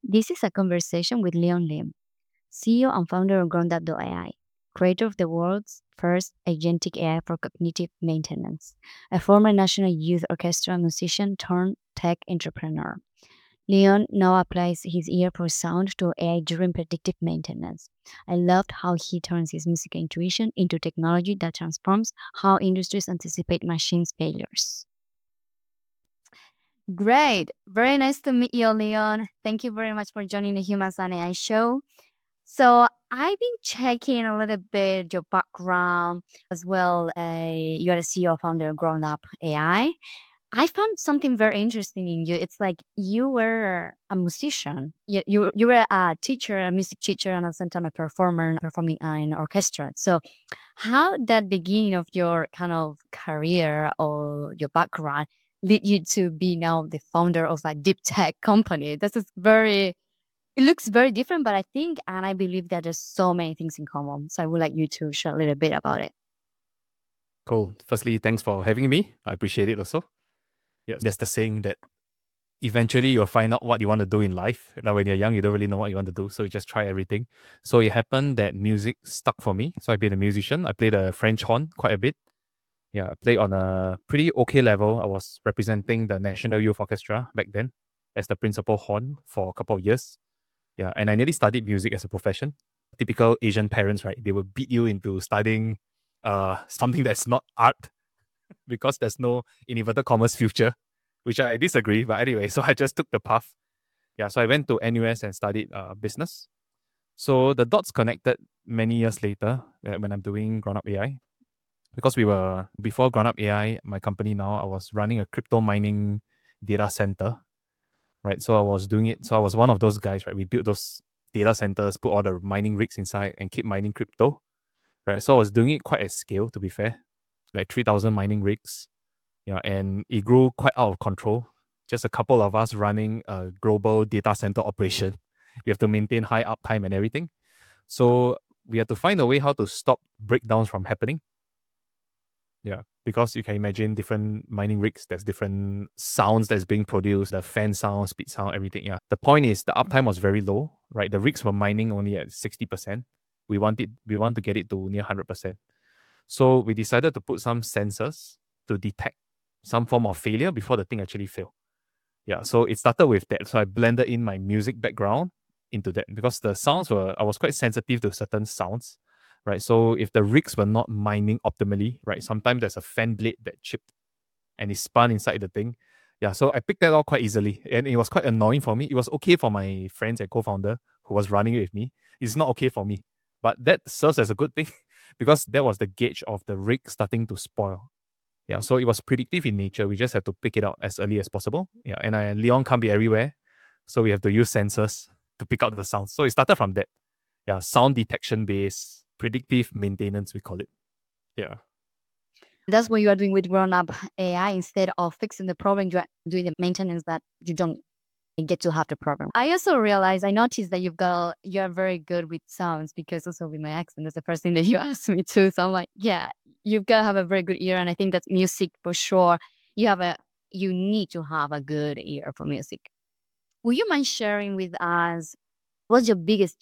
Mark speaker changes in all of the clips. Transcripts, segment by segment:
Speaker 1: This is a conversation with Leon Lim, CEO and founder of GroundUp.ai, creator of the world's first agentic AI for cognitive maintenance, a former National Youth Orchestra musician turned tech entrepreneur. Leon now applies his ear for sound to AI during predictive maintenance. I loved how he turns his music intuition into technology that transforms how industries anticipate machines' failures. Great. Very nice to meet you, Leon. Thank you very much for joining the Humans and AI show. So I've been checking a little bit your background as well. You are the CEO founder of Grown Up AI. I found something very interesting in you. It's like you were a musician. You were a teacher, a music teacher, and at the same time a performer performing in orchestra. So how that beginning of your kind of career or your background lead you to be now the founder of a deep tech company? This is very it looks very different, but I think and I believe that there's so many things in common. So I would like you to share a little bit about it.
Speaker 2: Cool. Firstly, thanks for having me. I appreciate it also. Yes, there's the saying that eventually you'll find out what you want to do in life. Now, when you're young, you don't really know what you want to do, so you just try everything. So it happened that music stuck for me. So I've been a musician. I played a French horn quite a bit. Yeah, I played on a pretty okay level. I was representing the National Youth Orchestra back then as the principal horn for a couple of years. Yeah, and I nearly studied music as a profession. Typical Asian parents, right? They will beat you into studying something that's not art because there's no in inverted commerce future, which I disagree. But anyway, so I just took the path. Yeah, so I went to NUS and studied business. So the dots connected many years later when I'm doing Grown Up AI. Because we were, before Grown Up AI, my company now, I was running a crypto mining data center, right? So I was doing it. So I was one of those guys, right? We built those data centers, put all the mining rigs inside and keep mining crypto, right? So I was doing it quite at scale, to be fair, like 3,000 mining rigs. Yeah, and it grew quite out of control. Just a couple of us running a global data center operation. We have to maintain high uptime and everything. So we had to find a way how to stop breakdowns from happening. Yeah, because you can imagine different mining rigs, there's different sounds that's being produced, the fan sound, speed sound, everything. Yeah. The point is the uptime was very low, right? The rigs were mining only at 60%. We want to get it to near 100%. So we decided to put some sensors to detect some form of failure before the thing actually failed. Yeah, so it started with that. So I blended in my music background into that because I was quite sensitive to certain sounds, right? So if the rigs were not mining optimally, right, sometimes there's a fan blade that chipped and it spun inside the thing. Yeah, so I picked that out quite easily and it was quite annoying for me. It was okay for my friends and co-founder who was running it with me. It's not okay for me, but that serves as a good thing because that was the gauge of the rig starting to spoil. Yeah, so it was predictive in nature. We just have to pick it out as early as possible. Yeah, and Leon can't be everywhere, so we have to use sensors to pick out the sounds. So it started from that. Yeah, sound detection based predictive maintenance, we call it. Yeah.
Speaker 1: That's what you are doing with grown up AI instead of fixing the problem, you are doing the maintenance that you don't get to have the problem. I also realized I noticed that you're very good with sounds because also with my accent, that's the first thing that you asked me too. So I'm like, yeah, you've got to have a very good ear. And I think that's music for sure. You need to have a good ear for music. Would you mind sharing with us what's your biggest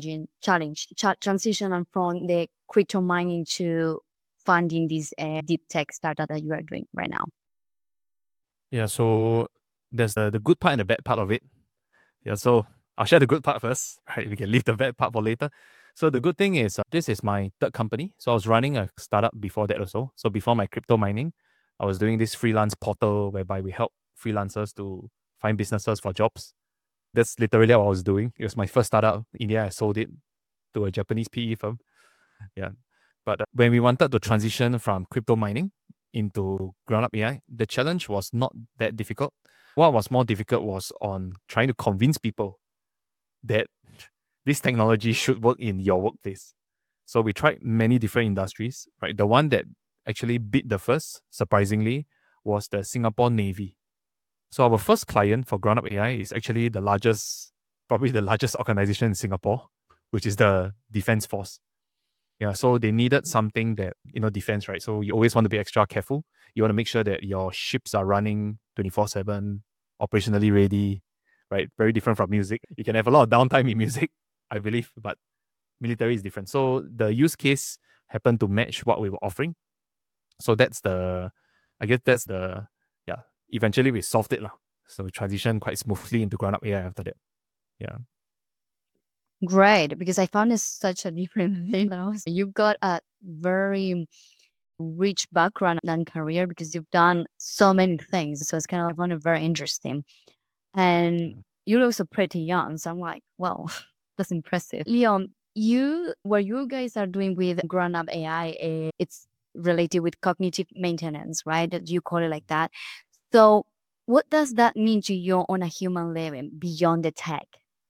Speaker 1: transition from the crypto mining to funding this deep tech startup that you are doing right now?
Speaker 2: Yeah, so there's the good part and the bad part of it. Yeah, so I'll share the good part first, right? We can leave the bad part for later. So the good thing is this is my third company. So I was running a startup before that also. So before my crypto mining, I was doing this freelance portal whereby we help freelancers to find businesses for jobs. That's literally what I was doing. It was my first startup. In the end, I sold it to a Japanese PE firm. Yeah. But when we wanted to transition from crypto mining into ground up AI, the challenge was not that difficult. What was more difficult was on trying to convince people that this technology should work in your workplace. So we tried many different industries, right? The one that actually beat the first, surprisingly, was the Singapore Navy. So our first client for Ground Up AI is actually probably the largest organization in Singapore, which is the Defense Force. Yeah, so they needed something that, defense, right? So you always want to be extra careful. You want to make sure that your ships are running 24/7, operationally ready, right? Very different from music. You can have a lot of downtime in music, I believe, but military is different. So the use case happened to match what we were offering. So I guess that's yeah. Eventually we solved it lah. So we transitioned quite smoothly into ground up AI after that. Yeah.
Speaker 1: Great, because I found it such a different thing. You've got a very rich background and career because you've done so many things. So it's kind of I found it very interesting. And you're also pretty young. So I'm like, wow, that's impressive. Leon, what you guys are doing with grown up AI, it's related with cognitive maintenance, right? You call it like that. So what does that mean to you on a human level beyond the tech?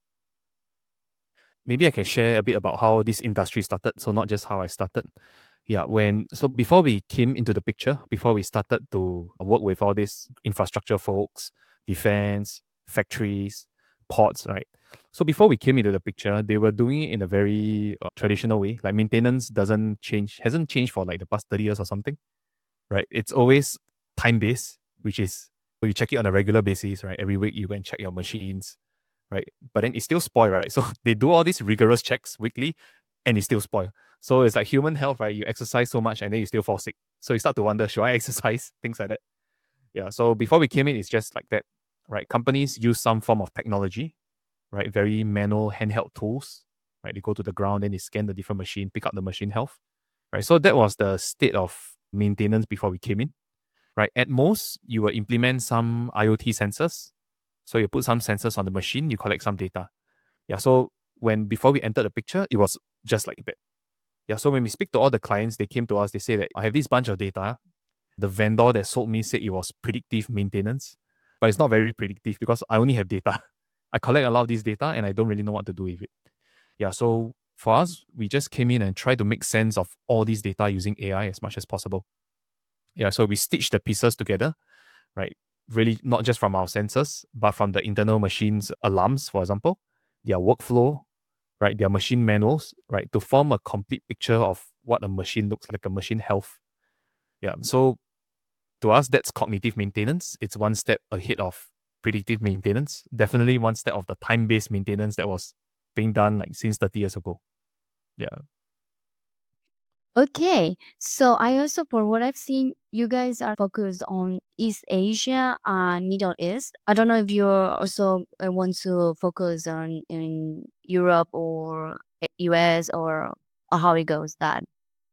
Speaker 2: Maybe I can share a bit about how this industry started. So not just how I started. Yeah, before we came into the picture, before we started to work with all these infrastructure folks, defense, factories, ports, right? So before we came into the picture, they were doing it in a very traditional way. Like maintenance hasn't changed for like the past 30 years or something, right? It's always time based, which is you check it on a regular basis, right? Every week you go and check your machines, right? But then it's still spoil, right? So they do all these rigorous checks weekly and it's still spoil. So it's like human health, right? You exercise so much and then you still fall sick. So you start to wonder, should I exercise? Things like that. Yeah. So before we came in, it's just like that, right? Companies use some form of technology, right? Very manual handheld tools, right? They go to the ground, then they scan the different machine, pick up the machine health, right? So that was the state of maintenance before we came in, right? At most, you will implement some IoT sensors. So you put some sensors on the machine, you collect some data. Yeah. So before we entered the picture, it was just like that. Yeah. So when we speak to all the clients, they came to us, they say that I have this bunch of data. The vendor that sold me said it was predictive maintenance, but it's not very predictive because I only have data. I collect a lot of this data and I don't really know what to do with it. Yeah. So for us, we just came in and tried to make sense of all these data using AI as much as possible. Yeah. So we stitched the pieces together, right? Really not just from our sensors, but from the internal machines alarms, for example, their workflow, right? Their machine manuals, right? To form a complete picture of what a machine looks like, a machine health. Yeah. So to us, that's cognitive maintenance. It's one step ahead of predictive maintenance. Definitely one step of the time-based maintenance that was being done like since 30 years ago. Yeah.
Speaker 1: Okay. So I also, for what I've seen, you guys are focused on East Asia and Middle East. I don't know if you also want to focus on in Europe or US or how it goes that.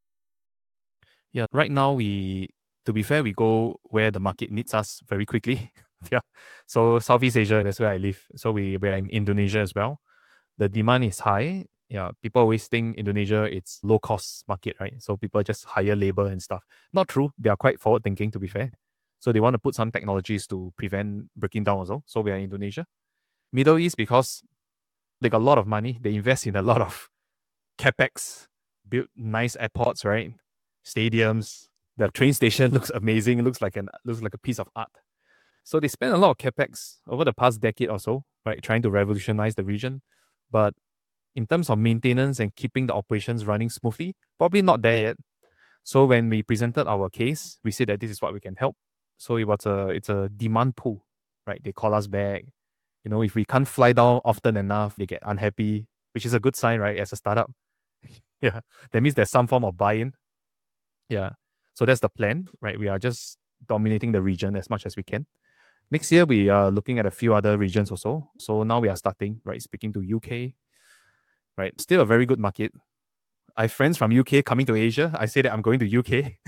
Speaker 2: Yeah. Right now, to be fair, we go where the market needs us very quickly. Yeah. So Southeast Asia, that's where I live. So we're in Indonesia as well. The demand is high. Yeah. People always think Indonesia, it's low cost market, right? So people just hire labor and stuff. Not true. They are quite forward thinking, to be fair. So they want to put some technologies to prevent breaking down also. So we are in Indonesia. Middle East, because they got a lot of money, they invest in a lot of capex, build nice airports, right? Stadiums. The train station looks amazing. It looks like a piece of art. So they spent a lot of capex over the past decade or so, right, trying to revolutionize the region. But in terms of maintenance and keeping the operations running smoothly, probably not there yet. So when we presented our case, we said that this is what we can help. So it's a demand pool, right? They call us back. You know, if we can't fly down often enough, they get unhappy, which is a good sign, right? As a startup. Yeah. That means there's some form of buy-in. Yeah. So that's the plan, right? We are just dominating the region as much as we can. Next year, we are looking at a few other regions also. So now we are starting, right? Speaking to UK, right? Still a very good market. I have friends from UK coming to Asia. I say that I'm going to UK.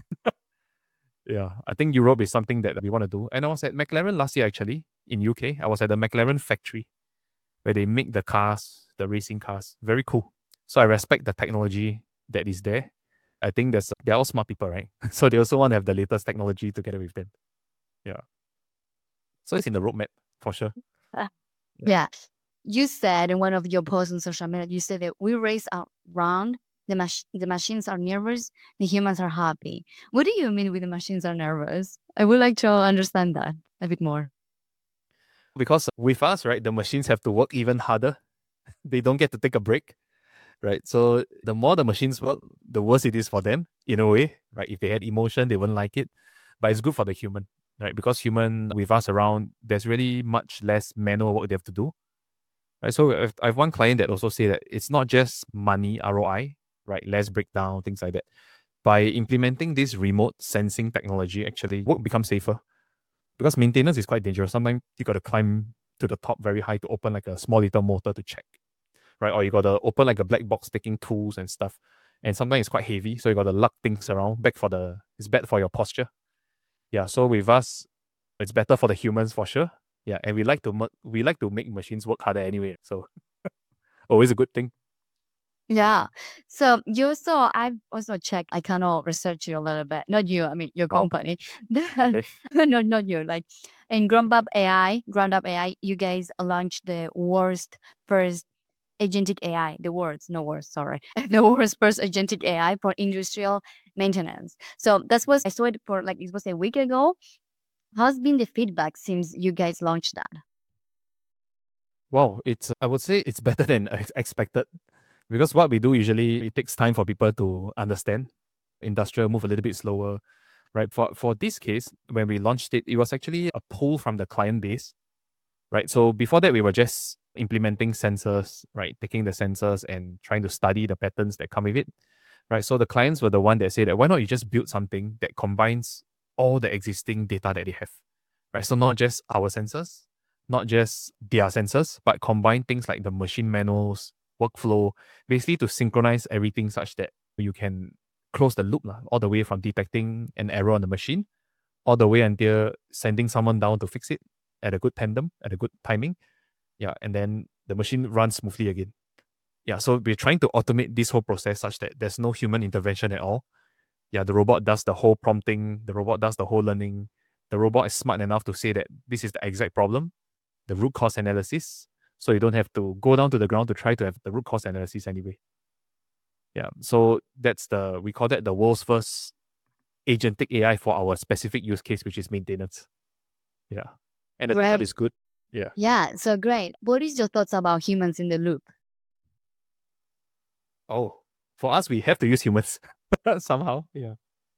Speaker 2: Yeah, I think Europe is something that we want to do. And I was at McLaren last year, actually, in UK. I was at the McLaren factory where they make the cars, the racing cars. Very cool. So I respect the technology that is there. I think they're all smart people, right? So they also want to have the latest technology together with them. Yeah. So it's in the roadmap for sure.
Speaker 1: Yeah. You said in one of your posts on social media, you said that we race around the machines are nervous, the humans are happy. What do you mean with the machines are nervous? I would like to understand that a bit more.
Speaker 2: Because with us, right, the machines have to work even harder. They don't get to take a break, right? So the more the machines work, the worse it is for them in a way, right? If they had emotion, they wouldn't like it, but it's good for the human. right? Because human with us around, there's really much less manual work they have to do, right? So I have one client that also say that it's not just money ROI, right? Less breakdown, things like that. By implementing this remote sensing technology, actually work becomes safer because maintenance is quite dangerous. Sometimes you got to climb to the top very high to open like a small little motor to check, right? Or you got to open like a black box taking tools and stuff. And sometimes it's quite heavy, so you got to lug things around. It's bad for your posture. Yeah, so with us, it's better for the humans for sure. Yeah, and we like to make machines work harder anyway. So always a good thing.
Speaker 1: Yeah. So I've also checked, I kind of research you a little bit. Not you, I mean your
Speaker 2: Wow.
Speaker 1: company.
Speaker 2: Okay.
Speaker 1: No, not you. Like in Ground Up AI, you guys launched the world's first agentic AI, the world's, no words, sorry. The world's first agentic AI for industrial maintenance. So that's what I saw it for, like, it was a week ago. How's been the feedback since you guys launched that?
Speaker 2: Wow, I would say it's better than expected because what we do usually, it takes time for people to understand. Industrial move a little bit slower, right? For this case, when we launched it, it was actually a pull from the client base, right? So before that, we were just implementing sensors, right? Taking the sensors and trying to study the patterns that come with it, right? So the clients were the one that said that why not you just build something that combines all the existing data that they have, right? So not just our sensors, not just their sensors, but combine things like the machine manuals, workflow, basically to synchronize everything such that you can close the loop all the way from detecting an error on the machine, all the way until sending someone down to fix it at a good tandem, at a good timing. Yeah, and then the machine runs smoothly again. Yeah, so we're trying to automate this whole process such that there's no human intervention at all. Yeah, the robot does the whole prompting, the robot does the whole learning. The robot is smart enough to say that this is the exact problem, the root cause analysis. So you don't have to go down to the ground to try to have the root cause analysis anyway. Yeah, so we call that the world's first agentic AI for our specific use case, which is maintenance. Yeah. And the turnout
Speaker 1: Great.
Speaker 2: is good. Yeah.
Speaker 1: Yeah, so great. What is your thoughts about humans in the loop?
Speaker 2: Oh, for us, we have to use humans somehow. Yeah.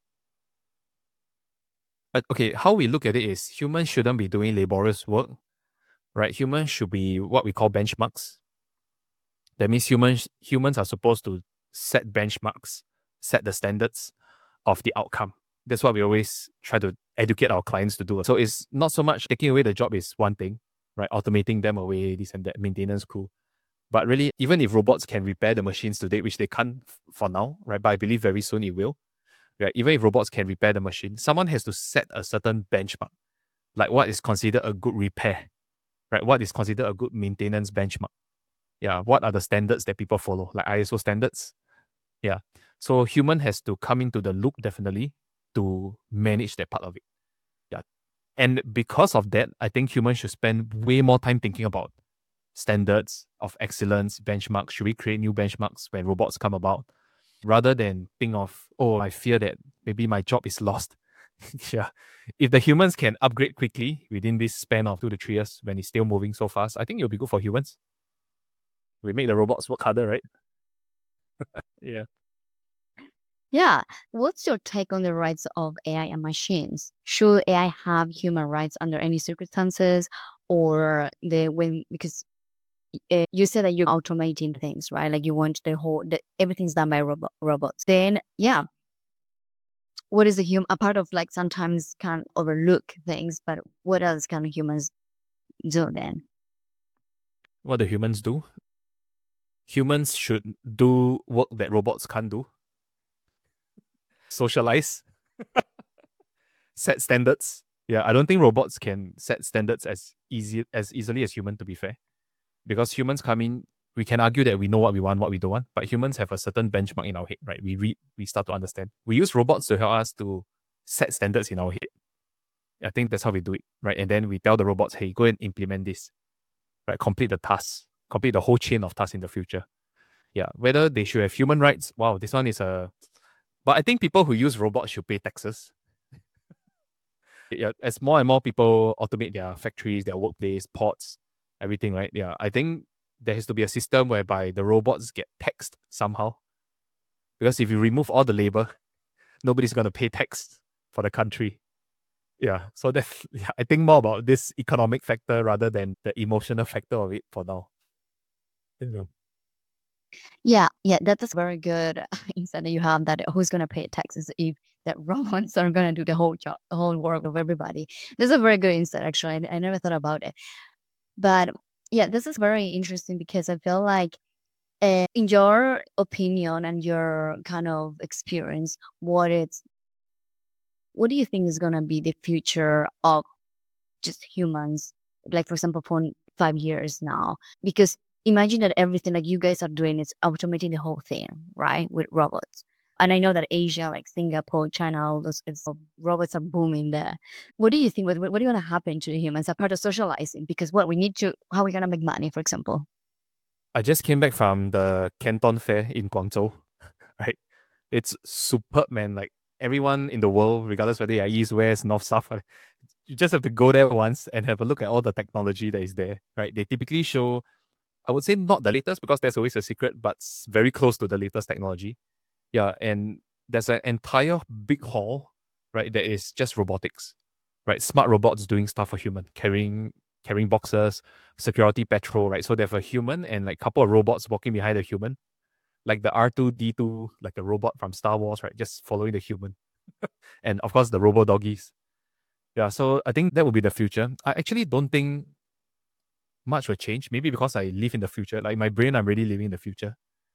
Speaker 2: But okay, how we look at it is humans shouldn't be doing laborious work, right? Humans should be what we call benchmarks. That means humans are supposed to set benchmarks, set the standards of the outcome. That's what we always try to educate our clients to do. So it's not so much taking away the job is one thing, right? Automating them away, this and that, maintenance, cool. But really, even if robots can repair the machines today, which they can't for now, right? But I believe very soon it will. Right? Even if robots can repair the machine, someone has to set a certain benchmark, like what is considered a good repair, right? What is considered a good maintenance benchmark? Yeah, what are the standards that people follow, like ISO standards? Yeah, so human has to come into the loop definitely to manage that part of it. Yeah, and because of that, I think humans should spend way more time thinking about standards of excellence, benchmarks. Should we create new benchmarks when robots come about? Rather than think of, oh, I fear that maybe my job is lost. Yeah. If the humans can upgrade quickly within this span of 2 to 3 years when it's still moving so fast, I think it'll be good for humans. We make the robots work harder, right? Yeah.
Speaker 1: Yeah. What's your take on the rights of AI and machines? Should AI have human rights under any circumstances, or because you said that you're automating things, right? Like you want everything's done by robots. Then, yeah, what is a part of, like, sometimes can overlook things, but what else can humans do then?
Speaker 2: What do humans do? Humans should do work that robots can't do. Socialize, set standards. Yeah, I don't think robots can set standards as easily as human, to be fair. Because humans come in, we can argue that we know what we want, what we don't want, but humans have a certain benchmark in our head, right? We read, we start to understand. We use robots to help us to set standards in our head. I think that's how we do it, right? And then we tell the robots, hey, go and implement this, right? Complete the task, complete the whole chain of tasks in the future. Yeah, whether they should have human rights, wow, this one is a. But I think people who use robots should pay taxes. Yeah, as more and more people automate their factories, their workplace, ports, everything, right? Yeah, I think there has to be a system whereby the robots get taxed somehow. Because if you remove all the labor, nobody's going to pay tax for the country. Yeah. So that's yeah, I think more about this economic factor rather than the emotional factor of it for now. Yeah.
Speaker 1: Yeah, that is very good insight that you have that who's gonna pay taxes if that robots are gonna do the whole job, the whole work of everybody. This is a very good insight actually. I never thought about it. But yeah, this is very interesting because I feel like in your opinion and your kind of experience, what do you think is gonna be the future of just humans? Like for example, for 5 years now, because imagine that everything like you guys are doing is automating the whole thing, right, with robots. And I know that Asia, like Singapore, China, all those robots are booming there. What do you think? What do you want to happen to the humans apart of socializing? Because what we need to, how are we gonna make money, for example?
Speaker 2: I just came back from the Canton Fair in Guangzhou, right? It's superb, man. Like everyone in the world, regardless whether you're east, west, north, south, you just have to go there once and have a look at all the technology that is there, right? They typically show, I would say not the latest because there's always a secret, but very close to the latest technology. Yeah, and there's an entire big hall, right, that is just robotics, right? Smart robots doing stuff for human, carrying boxes, security patrol, right? So they have a human and like a couple of robots walking behind the human, like the R2D2, like a robot from Star Wars, right? Just following the human. And of course the robo doggies. Yeah, so I think that will be the future. I actually don't think much will change. Maybe because I live in the future. Like my brain, I'm really living in the future.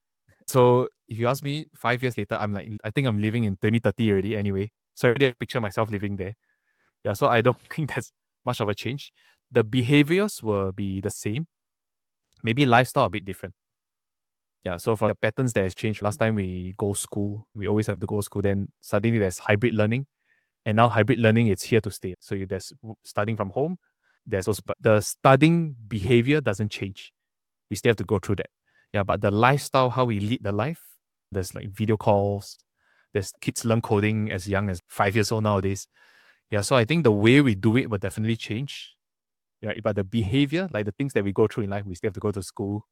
Speaker 2: So if you ask me 5 years later, I'm like, I think I'm living in 2030 already anyway. So I already picture myself living there. Yeah, so I don't think there's much of a change. The behaviors will be the same. Maybe lifestyle a bit different. Yeah, so for the patterns that has changed, last time we go school, we always have to go school. Then suddenly there's hybrid learning. And now hybrid learning is here to stay. So there's studying from home. There's also, but the studying behavior doesn't change. We still have to go through that. Yeah, but the lifestyle, how we lead the life, there's like video calls. There's kids learn coding as young as 5 years old nowadays. Yeah, so I think the way we do it will definitely change. Yeah, but the behavior, like the things that we go through in life, we still have to go to school.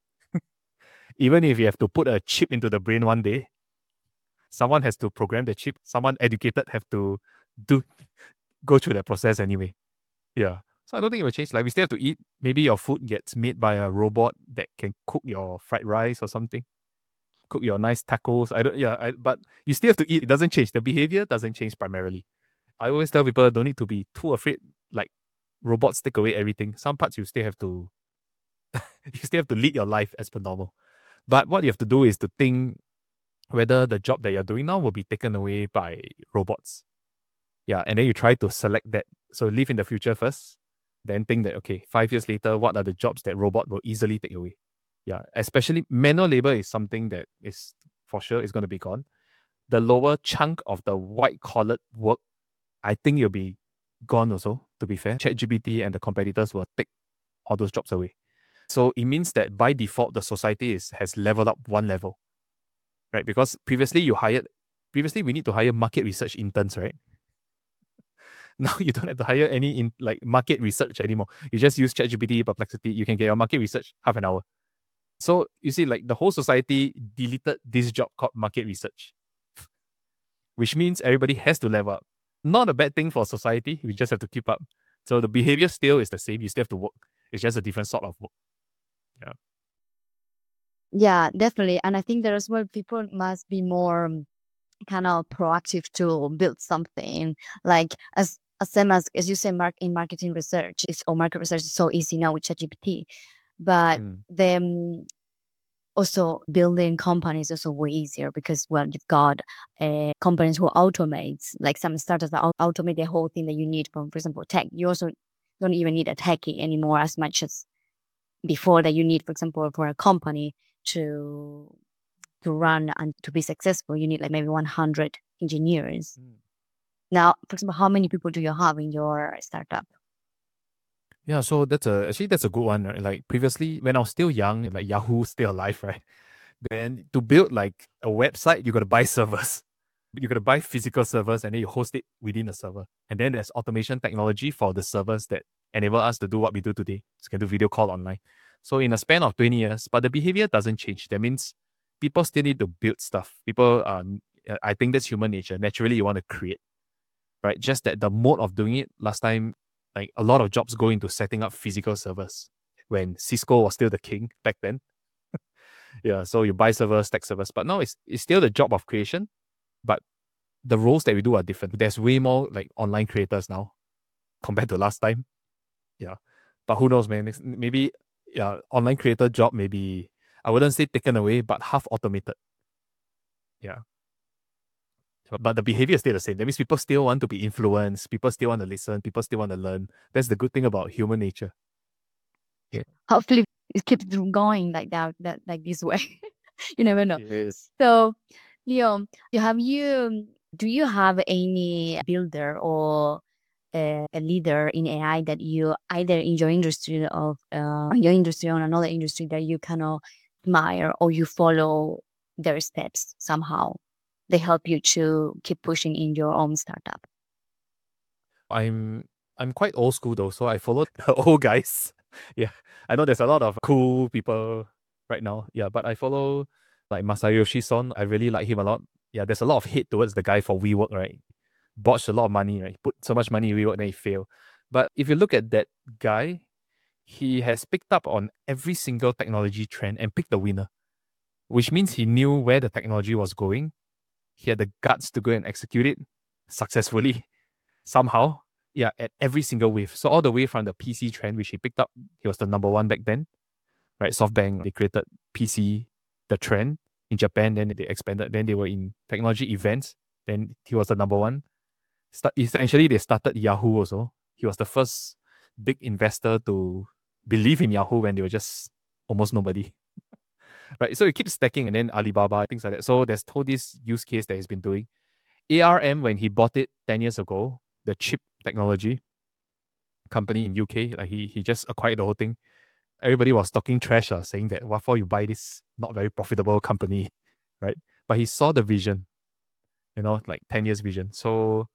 Speaker 2: Even if you have to put a chip into the brain one day, someone has to program the chip. Someone educated have to do go through that process anyway. Yeah. So I don't think it will change. Like we still have to eat. Maybe your food gets made by a robot that can cook your fried rice or something. Cook your nice tacos. But you still have to eat. It doesn't change. The behavior doesn't change primarily. I always tell people don't need to be too afraid. Like robots take away everything. Some parts you still have to you still have to lead your life as per normal. But what you have to do is to think whether the job that you're doing now will be taken away by robots. Yeah, and then you try to select that. So live in the future first, then think that okay, 5 years later, what are the jobs that robot will easily take away? Yeah, especially manual labor is something that is for sure is going to be gone. The lower chunk of the white collar work, I think it'll be gone also, to be fair. ChatGPT and the competitors will take all those jobs away. So it means that by default, the society has leveled up one level, right? Because previously we need to hire market research interns, right? Now you don't have to hire any in like market research anymore. You just use ChatGPT, Perplexity. You can get your market research half an hour. So you see, like the whole society deleted this job called market research, which means everybody has to level up. Not a bad thing for society. We just have to keep up. So the behavior still is the same. You still have to work. It's just a different sort of work. Yeah.
Speaker 1: Yeah, definitely. And I think there as well, people must be more kind of proactive to build something like as same as you say, in marketing research is or market research is so easy now with ChatGPT, but
Speaker 2: Mm.
Speaker 1: then also building companies also way easier because well you've got companies who automates like some startups that automate the whole thing that you need from for example tech. You also don't even need a techie anymore as much as before that you need for example for a company to run and to be successful, you need like maybe 100 engineers.
Speaker 2: Mm.
Speaker 1: Now, for example, how many people do you have in your startup?
Speaker 2: Yeah, so that's a good one. Right? Like previously, when I was still young, like Yahoo still alive, right? Then to build like a website, you got to buy servers. You got to buy physical servers and then you host it within the server. And then there's automation technology for the servers that enable us to do what we do today. So we can do video call online. So in a span of 20 years, but the behavior doesn't change. That means people still need to build stuff. I think that's human nature. Naturally, you want to create. right? Just that the mode of doing it last time, like a lot of jobs go into setting up physical servers when Cisco was still the king back then. Yeah, so you buy servers, stack servers, but now it's still the job of creation, but the roles that we do are different. There's way more like online creators now compared to last time. Yeah, but who knows, man? Maybe yeah, online creator job maybe I wouldn't say taken away, but half automated. Yeah. But the behavior is still the same. That means people still want to be influenced. People still want to listen. People still want to learn. That's the good thing about human nature. Yeah.
Speaker 1: Hopefully it keeps going like that like this way. You never know.
Speaker 2: Yes.
Speaker 1: So, Leo, do you have any builder or a leader in AI that you either in your industry or another industry that you kind of admire or you follow their steps somehow? They help you to keep pushing in your own startup.
Speaker 2: I'm quite old school though, so I follow the old guys. Yeah. I know there's a lot of cool people right now. Yeah, but I follow like Masayoshi Son. I really like him a lot. Yeah, there's a lot of hate towards the guy for WeWork, right? Botched a lot of money, right? Put so much money in WeWork, then he failed. But if you look at that guy, he has picked up on every single technology trend and picked the winner, which means he knew where the technology was going. He had the guts to go and execute it successfully somehow. Yeah, at every single wave. So all the way from the PC trend, which he picked up, he was the number one back then, right? SoftBank, they created PC, the trend in Japan, then they expanded, then they were in technology events, then he was the number one. Essentially, they started Yahoo also. He was the first big investor to believe in Yahoo when they were just almost nobody. Right, so it keeps stacking, and then Alibaba, things like that. So there's all this use case that he's been doing. ARM, when he bought it 10 years ago, the chip technology company in UK, like he just acquired the whole thing. Everybody was talking trash, saying that what for you buy this not very profitable company, right? But he saw the vision, like 10 years vision. So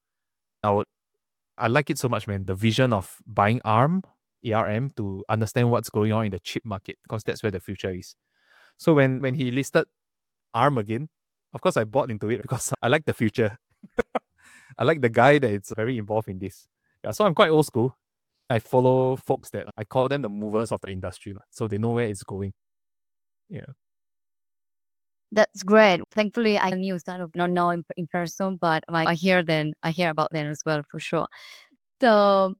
Speaker 2: I like it so much, man. The vision of buying ARM to understand what's going on in the chip market, because that's where the future is. So when he listed ARM again, of course I bought into it because I like the future. I like the guy that is very involved in this. Yeah, so I'm quite old school. I follow folks that I call them the movers of the industry, so they know where it's going. Yeah.
Speaker 1: That's great. Thankfully, I knew sort of not know in person, but I hear about them as well for sure. So,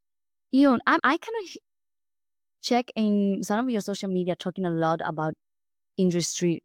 Speaker 1: I kind of check in some of your social media talking a lot about Industry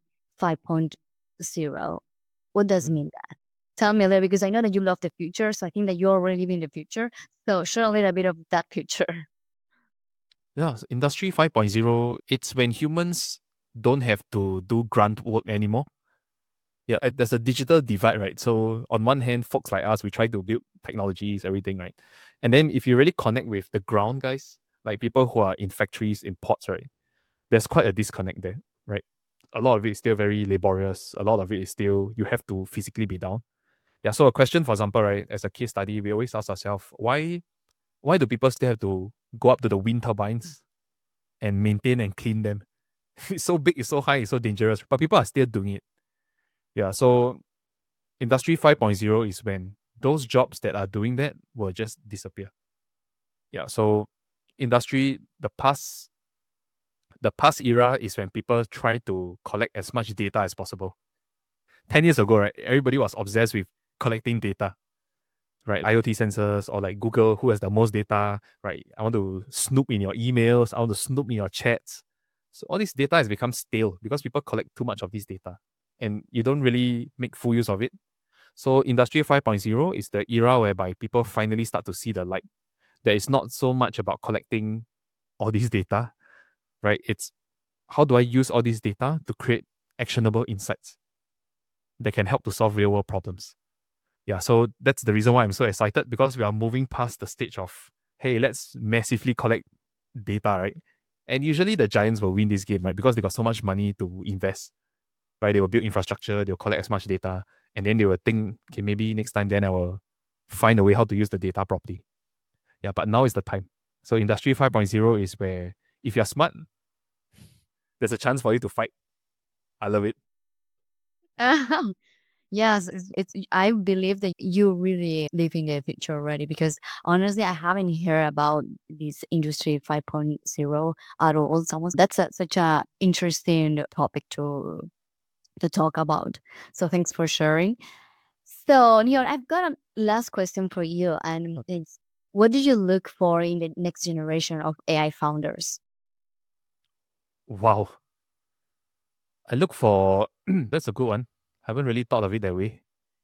Speaker 1: 5.0. What does it mean that? Tell me a little, because I know that you love the future, so I think that you're already living the future. So share a little bit of that future.
Speaker 2: Yeah, Industry 5.0, it's when humans don't have to do grunt work anymore. Yeah, there's a digital divide, right? So on one hand, folks like us, we try to build technologies, everything, right? And then if you really connect with the ground guys, like people who are in factories, in ports, right? There's quite a disconnect there, right? A lot of it is still very laborious. A lot of it is still, you have to physically be down. Yeah, so a question, for example, right, as a case study, we always ask ourselves, why do people still have to go up to the wind turbines and maintain and clean them? It's so big, it's so high, it's so dangerous, but people are still doing it. Yeah, so Industry 5.0 is when those jobs that are doing that will just disappear. Yeah, so the past era is when people try to collect as much data as possible. 10 years ago, right, everybody was obsessed with collecting data, right? IoT sensors, or like Google, who has the most data, right? I want to snoop in your emails, I want to snoop in your chats. So all this data has become stale because people collect too much of this data and you don't really make full use of it. So Industry 5.0 is the era whereby people finally start to see the light. That is not so much about collecting all this data, right? It's how do I use all this data to create actionable insights that can help to solve real world problems. Yeah, so that's the reason why I'm so excited, because we are moving past the stage of, hey, let's massively collect data, right? And usually the giants will win this game, right? Because they got so much money to invest, right? They will build infrastructure, they'll collect as much data, and then they will think, okay, maybe next time then I will find a way how to use the data properly. Yeah, but now is the time. So Industry 5.0 is where if you're smart, there's a chance for you to fight. I love it.
Speaker 1: Yes, I believe that you really live in the future already because honestly, I haven't heard about this industry 5.0 at all. That's such a interesting topic to talk about. So thanks for sharing. So, Neil, I've got a last question for you, and it's what do you look for in the next generation of AI founders?
Speaker 2: Wow. I look for that's a good one. Haven't really thought of it that way.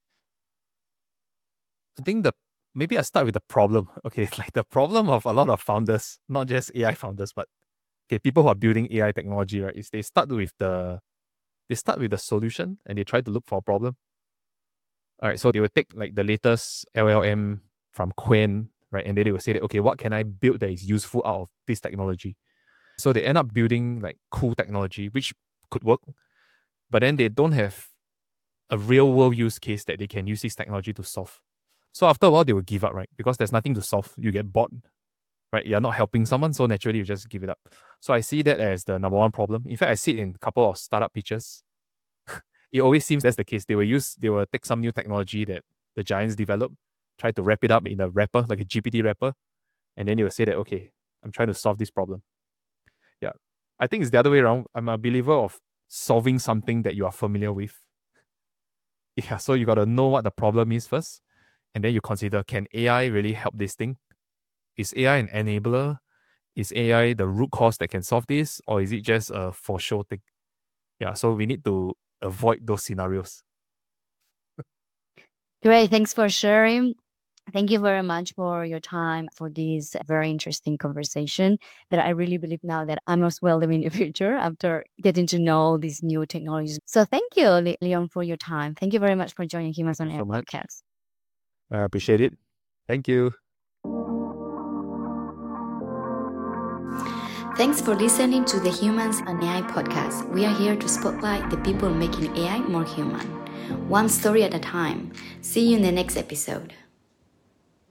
Speaker 2: I think the maybe I start with the problem. Okay, it's like the problem of a lot of founders, not just AI founders, but okay, people who are building AI technology, right? Is they start with the solution and they try to look for a problem. All right, so they will take like the latest LLM from Quen, right? And then they will say that, okay, what can I build that is useful out of this technology? So they end up building like cool technology, which could work, but then they don't have a real world use case that they can use this technology to solve. So after a while, they will give up, right? Because there's nothing to solve. You get bored, right? You're not helping someone, so naturally you just give it up. So I see that as the number one problem. In fact, I see it in a couple of startup pitches. It always seems that's the case. They will take some new technology that the giants develop, try to wrap it up in a wrapper, like a GPT wrapper, and then they will say that, okay, I'm trying to solve this problem. Yeah. I think it's the other way around. I'm a believer of solving something that you are familiar with. Yeah, so you got to know what the problem is first, and then you consider, can AI really help this thing? Is AI an enabler? Is AI the root cause that can solve this, or is it just a for sure thing? Yeah, so we need to avoid those scenarios.
Speaker 1: Great, thanks for sharing. Thank you very much for your time for this very interesting conversation that I really believe now that I'm as well living in the future after getting to know these new technologies. So thank you, Leon, for your time. Thank you very much for joining Humans on
Speaker 2: Thank you
Speaker 1: Air
Speaker 2: so much.
Speaker 1: podcast.
Speaker 2: I appreciate it. Thank you.
Speaker 1: Thanks for listening to the Humans and AI podcast. We are here to spotlight the people making AI more human, one story at a time. See you in the next episode.